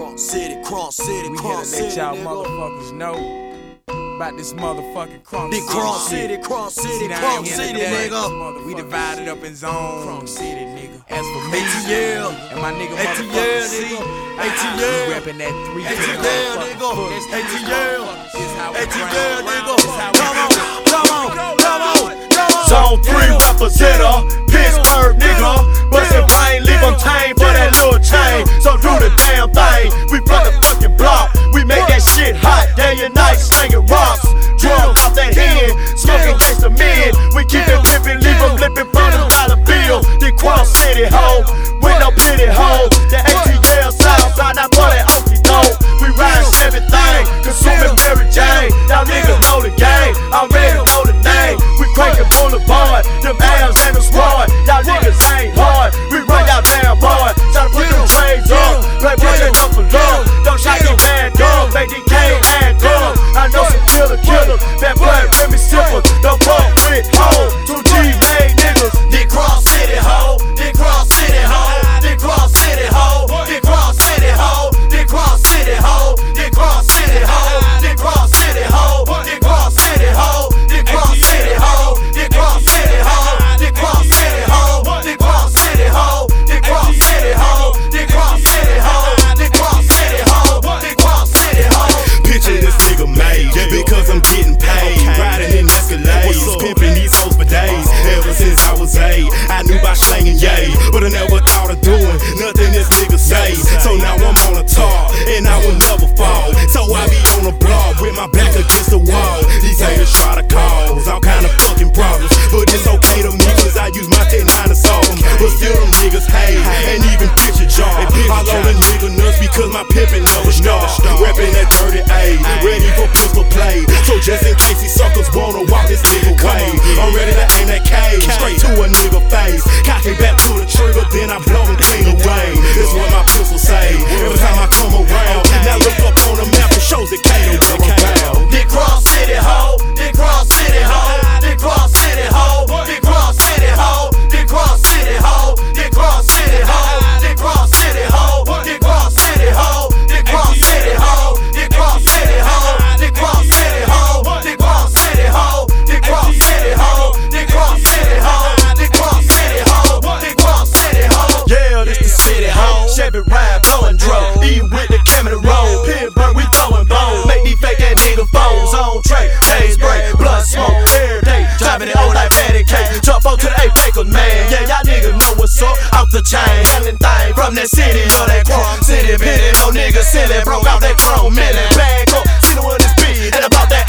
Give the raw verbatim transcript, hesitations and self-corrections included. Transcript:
Cross City, Cross City, We Cross here to City, let y'all nigga. motherfuckers know about this motherfucking Crunk Big City. Cross City, Cross City, See, now Cross here City, today, nigga. We divided up in zones. Crunk City, nigga. As for me A T L, and my nigga A T L, motherfucking C, nigga. A T we L, reppin' that three A T L, nigga. A T L, A T L, nigga. Come on, come on, come on, come on. Zone three representer, Pittsburgh nigga. Bustin' brain, leave them tame for that little chain. So do the damn thing. We front the fucking block. We make that shit hot day and night, slinging rocks. Drunk off that hen, smoking gangsta men. We keep it pimpin', leave them lippin' from the dollar bill. The Cross City hoe, with no pity hoe. The A T L South side, not for that Okie doke. We ride everything, consuming Mary Jane. Y'all niggas know the game, already know the name. We crankin' Boulevard, them abs and them sword. Y'all niggas ain't hard, we run y'all damn boy. Try to put them trades up, play play that up for love. Don't shot your man dog, make D K and dub. I know some killer killers, that blood Remy sippers. Don't fuck with hoes, two G made niggas. The Cross City hoe, the Cross City hoe, the Cross City hoe, the Cross City hoe, the Cross City hoe, the Cross City hoe, the Cross City hoe, the Cross City hoe, the Cross City hoe, the Cross City hoe, the Cross City hoe, the Cross City hoe, the Cross City hoe, the Cross City hoe, the Cross City hoe, the Cross City hoe. Picture this nigga made, because I'm getting paid. Riding in Escalades, pimping these hoes for days. Ever since I was eight, I knew about slanging yay, but I never thought of doing nothing this nigga say. So now I'm on a top, and I will never fall. So I be on the block with my back against the wall. These haters try to cause all kind of fucking problems, but it's okay to me cause I use my ten nine to solve them. But still them niggas hate, and even picture jaw. All on the nigga nuts because my pimpin' never start. Reppin' that dirty A, ready for pistol play. So just in case these suckers wanna walk this nigga way, I'm ready to aim that cage straight to a nigga face. Cock it back to the trigger, then I blow him clean away. That's what my pistol say every time I come around. Now look up on the map, it shows it can't where I'm bound. The Cross City hoe, the Cross City hoe, the Cross City hoe, the Cross City hoe, the Cross City hoe, the Cross City hoe, the Cross City hoe, the Cross City hoe, the Cross City hoe, the Cross City hoe, the Cross City hoe, the Cross City hoe, the Cross City hoe, the Cross City hoe, the Cross City hoe, the Cross City hoe. Yeah, this the city hoe. Chevy ride, blowing dro. Eat with the camera roll. Pittsburgh, we throwing bones. Make these fake that nigga phones on tray. Days break, blood smoke every day. Driving it old like Patty Cake. Jump on to the eight pickle man. Yeah, y'all niggas know what's up. Off the chain, handling thing from that city or that Crunk City. Bitty, no nigga silly. Broke out that chrome million. Bag up, see the one is big. And about that